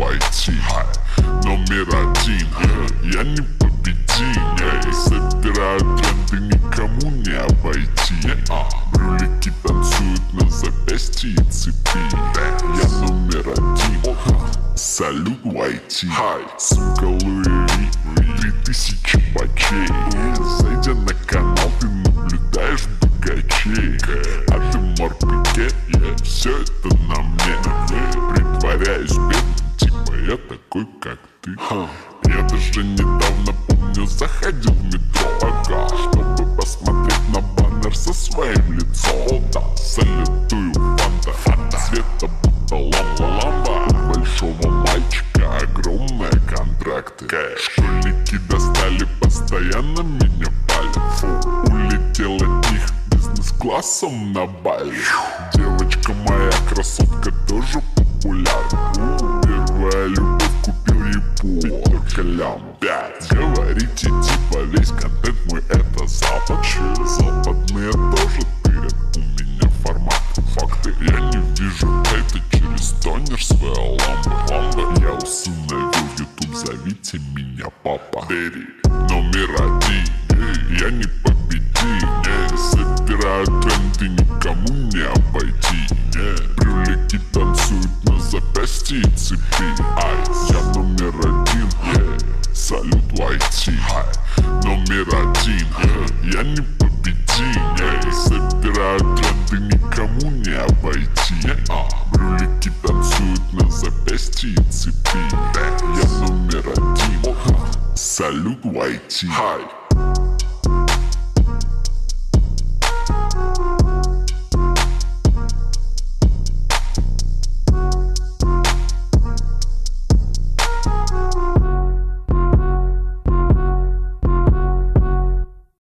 войти. Номер один, я непобедим. Собираю тренды, никому не обойти. Брюлики танцуют на запястье и цепи. Я номер один, салют войти. Сумка Луи, 3000 бачей. Зайдя на канал, ты наблюдаешь богачей. А ты морпике, все это на мне. Притворяюсь бедным, типа я такой, как ты. Я даже недавно, помню, заходил в метро, чтобы посмотреть на баннер со своим лицом. Салютую фанта, цвета будто ламба. У большого мальчика огромные контракты. Школьники достали, постоянно меня палят. Улетел от них бизнес-классом на Бали. Девочка моя, красотка, тоже популярна. Первая любовь, купил ей пятерка лям. 5. Говорите, типа весь контент мой это Запад. Западные тоже тырят, у меня формат. Факты я не вижу, это через тонер своя ламба. Я усыновил YouTube, зовите меня папа. Дэри, номер один, я не победим. Собираю тренды, никому не обойти. Брюлики танцуют на запястье и цепи. Я номер один, салют войти. Номер один, я не победим. Собираю тренды, никому не обойти. Брюлики танцуют на запястье и цепи. Я номер один, салют войти.